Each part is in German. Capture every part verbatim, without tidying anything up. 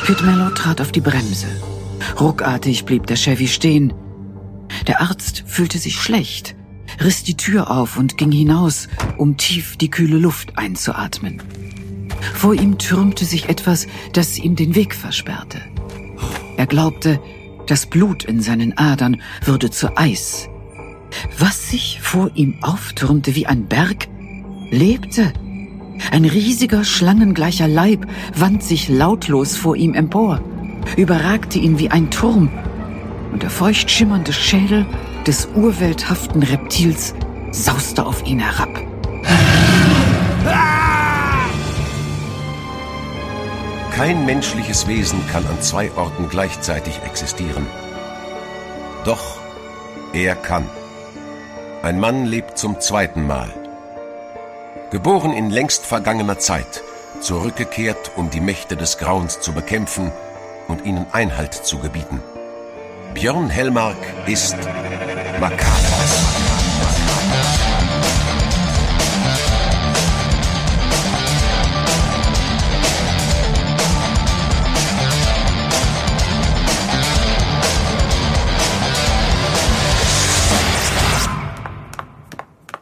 Pitmellow trat auf die Bremse. Ruckartig blieb der Chevy stehen. Der Arzt fühlte sich schlecht, riss die Tür auf und ging hinaus, um tief die kühle Luft einzuatmen. Vor ihm türmte sich etwas, das ihm den Weg versperrte. Er glaubte, das Blut in seinen Adern würde zu Eis. Was sich vor ihm auftürmte wie ein Berg, lebte. Ein riesiger, schlangengleicher Leib wand sich lautlos vor ihm empor, überragte ihn wie ein Turm, und der feucht schimmernde Schädel des urwelthaften Reptils sauste auf ihn herab. Kein menschliches Wesen kann an zwei Orten gleichzeitig existieren. Doch er kann. Ein Mann lebt zum zweiten Mal. Geboren in längst vergangener Zeit, zurückgekehrt, um die Mächte des Grauens zu bekämpfen und ihnen Einhalt zu gebieten. Björn Hellmark ist makaber.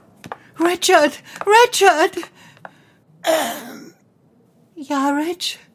Richard! Richard! Ähm, ja, Rich?